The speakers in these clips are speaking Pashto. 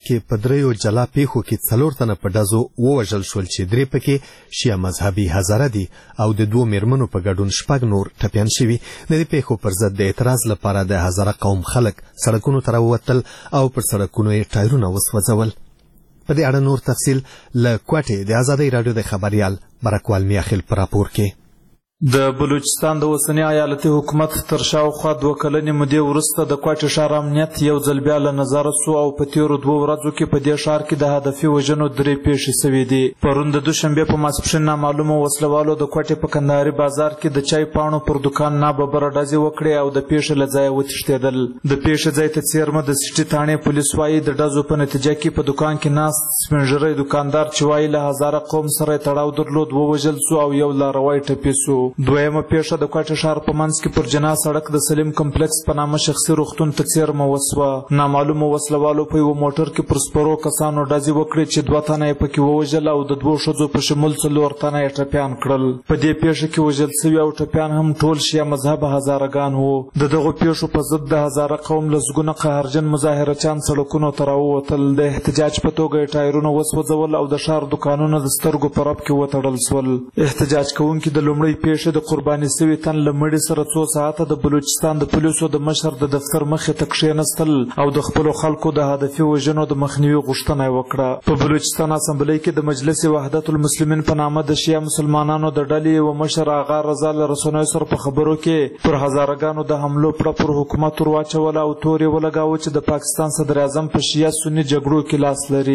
کې په دریو جلا پیښو کې 4 تنه په ډزو ووژل شول چې 3 پکې شیعه مذهبي هزاره دي او د 2 میرمنو په ګډون 6 نور ټپیان شوي. د دې پیښو پر ضد د اعتراض لپاره د هزاره قوم خلک سړکونو ته راووتل او پر سړکونو یې ټایرونه وسوځول. په دې اړه نور تفصیل له کوټې د آزادۍ راډیو د خبريال برکوال میاخیل پر راپور کې. د بلوچستان د اوسنی ایالتي حکومت تر شاوخوا 2 کلنې مودې وروسته د کوټې ښار امنیت یو ځل بیا له نظره سو او په تیرو 2 ورځو کې په دې ښار کې د هدفي وژنو 3 پیښې شوې دي. پرون د دوشنبې په ماسپښین نامعلومو وسلوالو د کوټې په کندهاري بازار کې د چای پاڼو پر دکان ناببره ډزې وکړې او د پیښې له ځایه وتښتېدل. د پیښې ځای ته څیرمه د سټي تاڼې پولیس وایي د ډزو په نتیجه کې په دکان کې ناست سپینږیری دکاندار چې وایي له هزاره قوم سره تړاو درلود ووژل سو او یو لاروی ټپي سو. دویمه پیښه د کوټې ښار په منځ کې پر جنا سړک د سلیم کمپلیکس په نامه شخصي روغتون ته څیرمه وسوه. نامعلومو وسلوالو په یو موټر کې پر سپرو کسانو ډزې وکړې چې 2 تنه یې پکې ووژل او د 2 ښځو په شمول 4 تنه یې ټپیان کړل. په دې پیښه کې وژل سوي او ټپیان هم ټول شیعه مذهبه هزارهګان وو. د دغو پیښو په ضد د هزاره قوم لسګونه قهرجن مظاهرچیان سړکونو ته راووتل. د احتجاج په توګه یې ټایرونه وسوځول او د ښار دکانونه د سترګو په رپ کې وتړل سول. احتجاج کوونکي د لومړۍ پیښې د قرباني سوي تن له مړي سره 2 ساعته د بلوچستان د پولیسو د مشر د دفتر مخې ته کښېنستل او د خپلو خلکو د هدفي وژنو د مخنیوي غوښتنه یې وکړه. په بلوچستان اسمبلۍ کې د مجلس وحدت المسلمین په نامه د شیعه مسلمانانو د ډلې یو مشر آغا رضا له رسنیو سره په خبرو کې پر هزارهګانو د حملو پړه پر حکومت ور واچوله او تور یې ولګاوه چې د پاکستان صدر اعظم په شیعه سني جګړو کې لاس لري.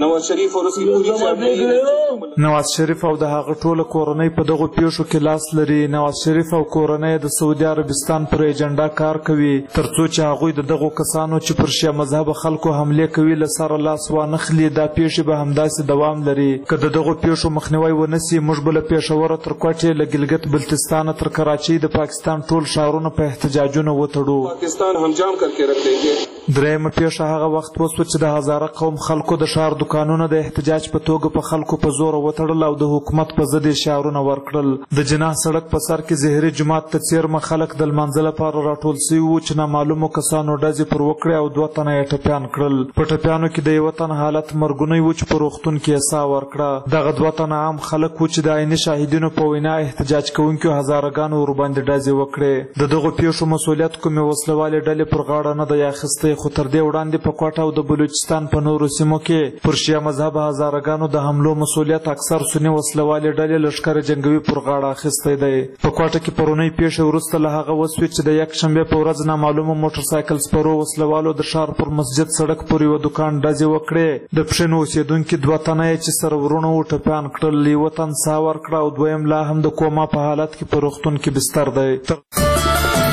نواز شریف او د هغه ټوله کورنۍ په دغو پیښو کې لاس لري. نواز شریف او کورنۍ د سعودي عربستان پر ایجنډا کار کوي ترڅو چې هغوی د دغو کسانو چې پر شیعه مذهب خلکو حمله کوي له سره لاس وانخلي. دا پیښې به همداسې دوام لري. که د دغو پیښو مخنیوی ونسي موږ به له پېښوره تر کوټې له ګلګت بلتستانه تر کراچۍ د پاکستان ټول ښارونه په احتجاجونو وتړو. پاکستان همجام کرکے رکھ دیں گے. درېیمه پیښه هغه وخت وسوه چې د هزاره قوم خلکو د ښار دکانونه د احتجاج په توګه په خلکو په زور وتړل او د حکومت په ضد یې شعارونه ورکړل. د جناح سړک په سر کې زهري جومات ته څیرمه خلک د لمانځه لپاره راټول سوي وو چې نامعلومو کسانو ډزې پر وکړې او 2 تنه یې ټپیان کړل. په ټپیانو کې د 1 تن حالت مرګونی و چې په روغتون کې یې ساه ورکړه. دغه 2 تنه عام خلک وو چې د عیني شاهدینو په وینا احتجاج کوونکو هزارهګانو ورباندې ډزې وکړې. د دغو پیښو مسؤلیت کومې وسلوالې ډلې پر غاړه نه دی اخیستی خو تر دې وړاندې په کوټه او د بلوچستان په نورو سیمو کې پر شیعه مذهبه هزارهګانو د حملو مسؤلیت اکثر سني وسلوالې ډلې لښکر جنګوي پر غاړه اخیستی دی. په کوټه کې پرونۍ پیښه وروسته له هغه وسوې چې د 1 شنبې په ورځ نامعلومو موټرسایکل سپرو وسلوالو د ښار پر مسجد سړک پر یو دکان ډزې وکړې. د پښینو اوسېدونکي 2 تنه یې چې سره ورونه وو ټپیان کړل. 1 تن ساه ورکړه او 2یم لا هم د کوما په حالت کې په روغتون کې بستر دی.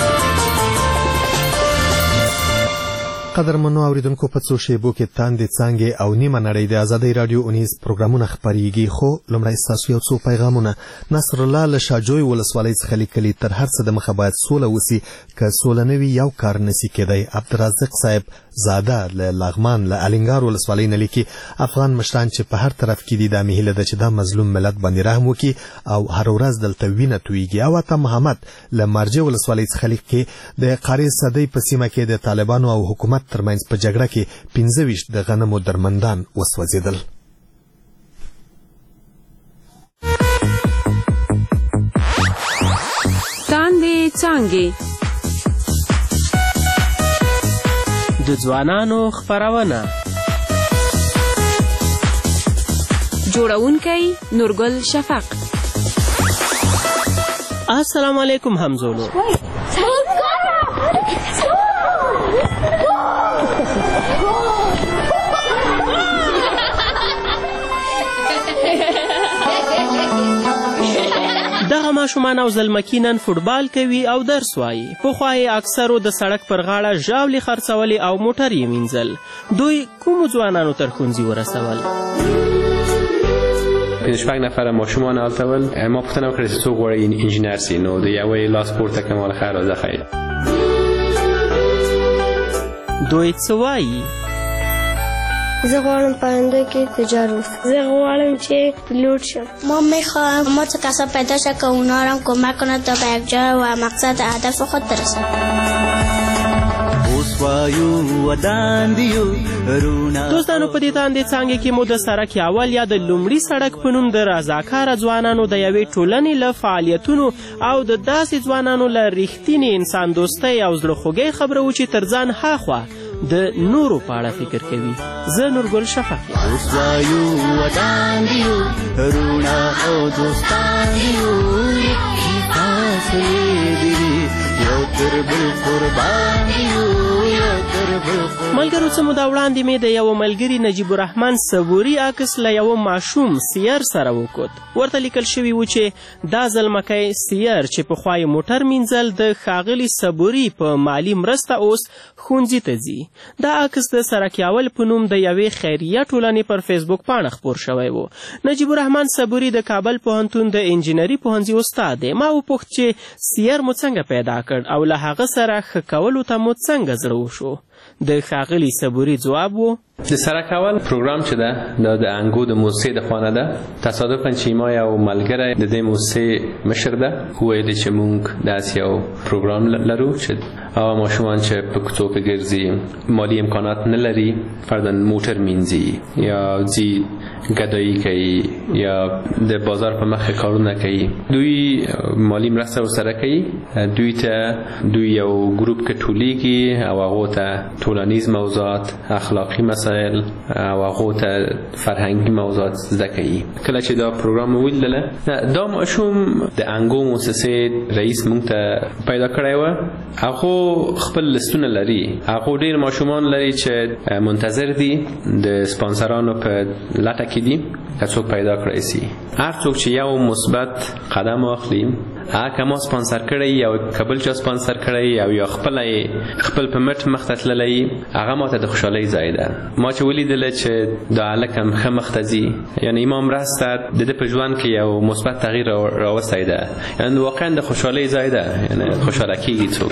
قدرمنو اوریدونکو په څو شیبو کې تاندې څانګې او نیمه نړۍ د آزادۍ راډیو اونیز پروګرامونه خپریږي خو لومړی ستاسو یو څو پیغامونه. نصر الله له شاجوی ولسوالۍ څخه لیکلي تر هر څه د مخه باید سوله وسي که سوله نه وي یو کار نسي کېدی. عبدالرزاق صاحب زاده له لغمان له الینګار ولسوالۍ نه لیکي افغان مشران چې په هر طرف کې دي دا مې هیله ده چې دا مظلوم ملت باندې رحم وکړي او هر ورځ دلته وینه تویږي. او عطا محمد له مارجې ولسوالۍ څخه لیکي د قاری صدۍ په سیمه کې د طالبانو او حکومت ترمنځ په جګړه کې 25 د غنمو درمندان وسوځېدل. تاندې څانګې د ځوانانو خپرونه جوړونکی نورګل شفق. السلام علیکم همزولو. دغه ماشومان او زلمکي نن فوټبال کوي او درس وایي. پخوا یې اکثرو د سړک پر غاړه ژاولې خرڅولې او موټر یې مینځل. دوی کومو ځوانانو تر ښوونځي ورسول؟ 5 نفر ماشومان التول ما پوښتنه وکړه چې څوک غواړي انجینر سي نو د یوې لاس پورته کړم مال خیر او زه خیر. دوی څه وایي؟ زه غواړم پاینده کې تجارت وکړم. زه غواړم چې پیلوټ شم. ما میخوام متکثر پیدا شه که اونا را کمک کنه تا به یک جای و مقصد هدف خود برسند. اوس دوستانو په دې تاندې څانګې کې مو د سړک اول یا د لومړي سړک په نوم د رضاکاره ځوانانو د یوې ټولنې له فعالیتونو او د داسې ځوانانو له رښتینې انسان دوستۍ او زړه خوږۍ خبره و چې تر ځان هاخوا د نورو په اړه فکر کوي. زه نورګل شفق ملګرو څه موده وړاندې مې د یوه ملګري نجیب الرحمن صبوري عکس له یوه ماشوم سیر سره وکوت. ورته لیکل شوي و چې دا زلمکی سیر چې پخوا یې موټر مینځل د ښاغلي صبوري په مالي مرسته اوس ښوونځي ته ځي. دا عکس د سرک اول په نوم د یوې خیریه ټولنې پر فیسبوک پاڼه خپور شوی و. نجیب الرحمن صبوري د کابل پوهنتون د انجینري پوهنځي استاد دی. ما وپوښت چې سیر مو څنګه پیدا کړ او له هغه سره ښه کولو ته مو څنګه زړه وشو؟ د ښاغلي صبوري ځواب و د سرک اول پروګرام چې ده دا د انګو د موسسې د خوا نه ده. تصادفاً چې ما یو ملګری د دې موسسې مشر ده وویلې چې موږ داسې یو پروګرام لرو چې هغه ماشومان چې په کوڅو کې ګرځي مالي امکانات نه لري فرضاً موټر مینځي یا ځي ګدایي کوي یا د بازار په مخ کارونه کوي دوی مالی مرسته ورسره کوي. دوی یو ګروپ کې ټولیږي او هغو ته ټولنیز موضوعات اخلاقي مسائل او هغو ته فرهنګي موضوعات زده کوي. کله چې دا پروګرام ولیدله دا ماشوم د انګو موسسې رئیس موږ ته پیدا کړی و. هغو خپل لستونه لري. هغو ډېر ماشومان لري چې منتظر دي د سپانسرانو په لټه کې دي که څوک پیدا کړی سي. هر څوک چې یو مثبت قدم واخلي هغه ما سپانسر کړی یا کابل چا سپانسر کړی او یا خپل په مټ مخ ته تللی هغه ماته د خوشحالۍ ځای ده. ما چې ولیدله چې دا هلک هم ښه مخ ته ځي یعنې ما مرسته د ده په ژوند کې یو مثبت تغییر راوستی ده یعنې واقعا د خوشحالۍ ځای ده یعنې خوشحاله کېږي څوک.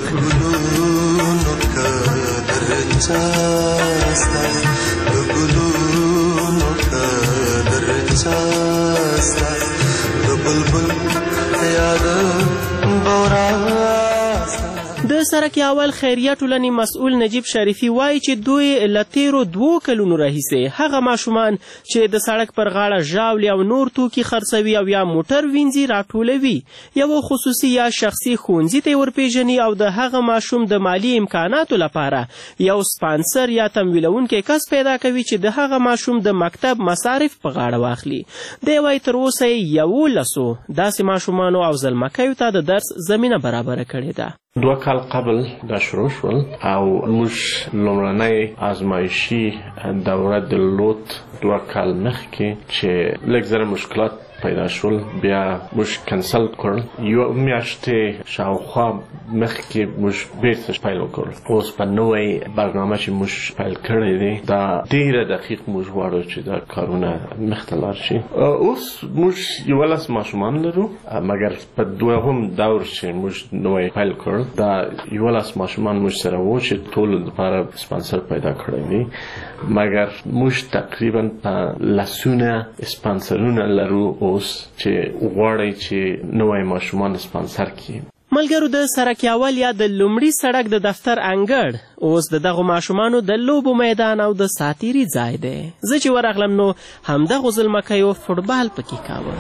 د سرک اول خیریه ټولنې مسؤل نجیب شریفي وایي چې دوی له تیرو 2 کلونو راهیسې هغه ماشومان چې د سړک پر غاړه ژاولې او نور توکي خرڅوي او یا موټر وینځي راټولوي یوه خصوصي یا شخصي ښوونځي ته یې ورپېژني او د هغه ماشوم د مالي امکاناتو لپاره یو سپانسر یا تمویلونکی کس پیدا کوي چې د هغه ماشوم د مکتب مصارف په غاړه واخلي. دی وایي تر اوسه یې 11 داسې ماشومانو او زلمکیو ته د درس زمینه برابره کړې ده. 2 کال قبل دا شروع شول او موږ لومړنۍ ازمایشي دوره درلود 2 کال مخکې چې لږ زره مشکلات پیدا شول بیا موږ کنسل کړل. یو میاشتې شاوخوا مخکې موږ بیرته پیل وکړل. اوس په نوې برنامه چې موږ پیل کړی دی دا ډېره دقیق موږ غواړو چې دا کارونه مخته لاړ شي. اوس موږ 11 ماشومان لرو مګر په دوهم دور چې موږ نوې پیل کړل دا 11 ماشومان موږ سره وو چې ټول لپاره سپانسر پیدا کړی دی مګر موږ تقریبا په لسونه سپانسرونه لرو اوس چې غواړي چې نوې ماشومان سپانسر کړي. ملګرو د سرک اول یا د لومړي سړک د دفتر انګړ اوس د دغو ماشومانو د لوبو میدان او د ساتیري ځای دی. زه چې ورغلم نو همدغو زلمکیو فوټبال پکې کاوه.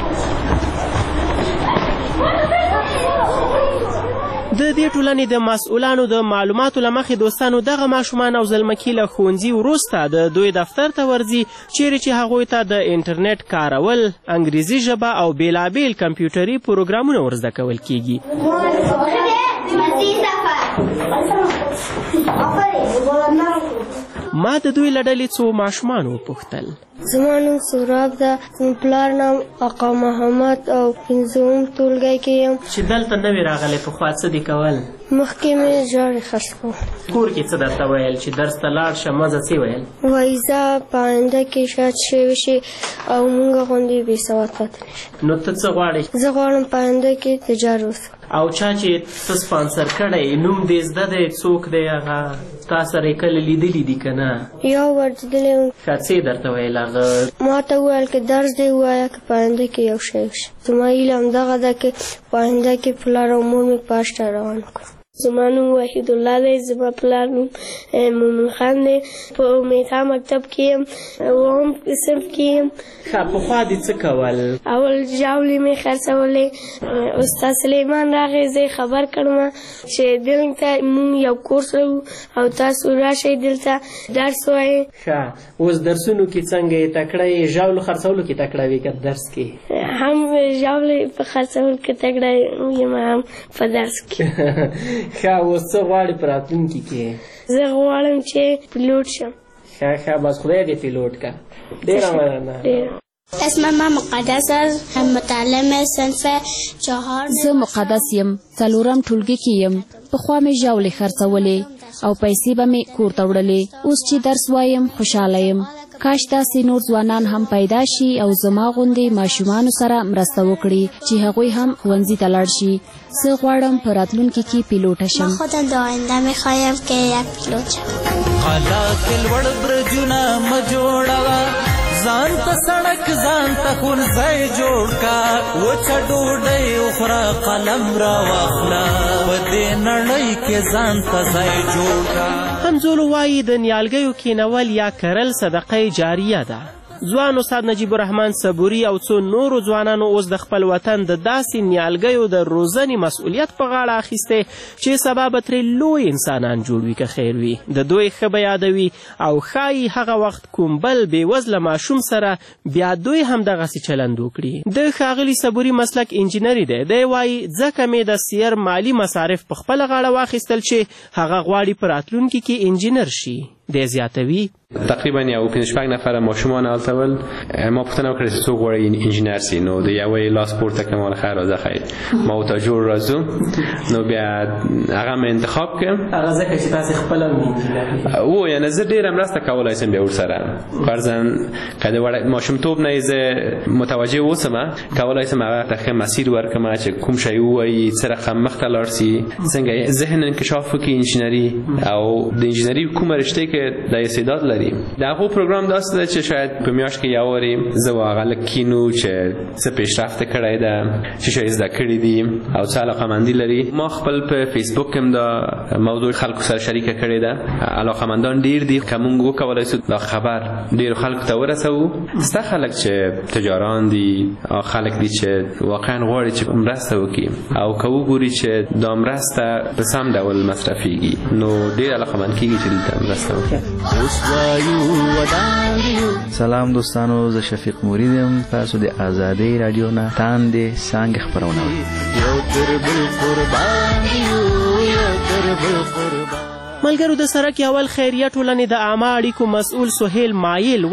د دې ټولنې د مسؤلانو د معلوماتو له مخې دوستانو دغه ماشومان او زلمکي له ښوونځي وروسته د دوی دفتر ته ورځي چیرې چې هغوی ته د انټرنیټ کارول انګریزي ژبه او بیلابیل کمپیوټري پروګرامونه ورزده کول کیږي. ما د دوی له ډلې څو ماشومان وپوښتل. زما نوم سوراب ده. پلار نام آقا محمد او 5م ټولګی کې یم. چې دلته نوې راغلی پخوا څه دې کول؟ مخکې مې ژاړې خرڅ کول. کور کې څه درته ویل چې درس ته لاړ شه مزه څه ویل؟ وایي زه په آینده کې شاید شوی شي او موږ غوندې بېسواد پاتې نه شي. نو ته څه غواړې؟ زه غواړم په آینده کې تجار وسم. او چا چې ته سپانسر کړی نوم دې زده دی څوک دی هغه تا سره یې کله لیدلي دي که نه؟ یو ور لیدلی وم. ښه څه یې درته ویل هغه؟ ما ته وویل که درس دی ووایه که په آینده کې یو شی وشي. زما هیله همدغه ده که په آینده کې پلار او مور مې په اشته روان کړم. زما نوم وحید الله دی. زما پلار نوم مومن خان دی. په امیدها مکتب کې یم، اووم صنف کې یم. پخوا دې څه کول؟ اول ژاولې مې خرڅولې. استاد سلیمان راغی، زه خبر کړم چې دلته موږ یو کورس لرو او تاسو راشئ دلته درس وایئ. ښه، اوس درسونو کې څنګه یې تکړه یې؟ ژاولو خرڅولو کې تکړه وې که درس کې؟ هم ژاولې په خرڅولو کې تکړه یم، هم په درس کې. ښه، اوس څه غواړې په راتلونکي کې؟ زه غواړم چې پیلوټ شم. ښه، بس خدای دې پیلوټ کا. ډېره مننه. اسمم مقدس متعلم صنف 4. زه مقدس یم، 4م ټولګي کې یم. پخوا مې ژاولې خرڅولې او پیسې به مې کور ته وړلې. اوس چې درس وایم خوشحاله یم. کاش داسې نور ځوانان هم پیدا شي او زما غوندې ماشومانو سره مرسته وکړي چې هغوی هم ښوونځي ته لاړ شي. زه غواړم په راتلونکي کې پیلوټه شم. من خودم در آینده میخوایم که یک پیلوت شم. قلا کې لوړ برجونه مه جوړوه، ځان ته سړک ځان ته ښوونځی جوړ کا. وچه ډوډۍ وخوره، قلم راواخله، په دې نړۍ کې ځان ته ځای جوړ کا. همزولو وایي د نیالګیو کینول یا کرل صدقه جاریه ده. ځوان استاد نجیب الرحمن صبوري او څو نورو ځوانانو اوس د خپل وطن د داسې نیالګیو د روزنې مسؤلیت په غاړه اخیستی چې سبا به ترې لوی انسانان جوړ وي که خیر وي. د دوی ښه به یادوي او ښایي هغه وخت کوم بل بېوزله ماشوم سره بیا دوی هم دغسې چلند وکړي. د ښاغلي صبوري مسلک انجینري دی. دی وایي ځکه مې د سیر مالي مصارف په خپله غاړه واخیستل چې هغه غواړي په راتلونکي کې انجینر شي. دی زیاتوي تقریبا یو 5 نفر ماشومان هلته ول. ما پوښتنه وکړه چې څوک غواړي انجینر سي، نو د یوې لاس پورته کړم مال خیر راځه خیر ما ورته جوړ راځو. نو بیا هغه مې انتخاب کړم. هغه ځکه چې تاسې خپله او یعنې زه ډېره مرسته کولی شم بیا ورسره. فرضاً که د ماشومتوب نه یې زه متوجه اوسم، کولی شم هغه ته ښه مسیر ورکړم چې کوم شی ووایي، څه رقم مخته لاړ سي، څنګه ذهن انکشاف وکړي انجینري، او د انجینري کومه رشته کې د استعداد لري. د هغو پروګرام داسې ده چې شاید په میاشت کې یو وارې زه و هغه لږ کینو چې څه پیشرفته کړی ده، څه شی زده کړي دي او څه علاقهمندي لري. ما خپل په فیسبوک کې هم دا موضوع خلکو سره شریکه کړې ده. علاقهمندان ډېر دي که موږ وکولی شو دا خبر ډېرو خلکو ته ورسوو. سته خلک چې تجاران دي، خلک دي چې واقعا غواړي چې مرسته وکړي او که وګوري چې دا مرسته په سم ډول مصرفیږي نو ډېر علاقهمند کېږي چې دلته مرسته وکړي. سلام دوستانو، زه شفیق مرید یم. تاسو د آزادۍ رادیو نه تاندې څانګې خپرونه وکړئ. ملګرو، د سرک اول خیریه ټولنې د عامه اړیکو مسؤل سهیل مایل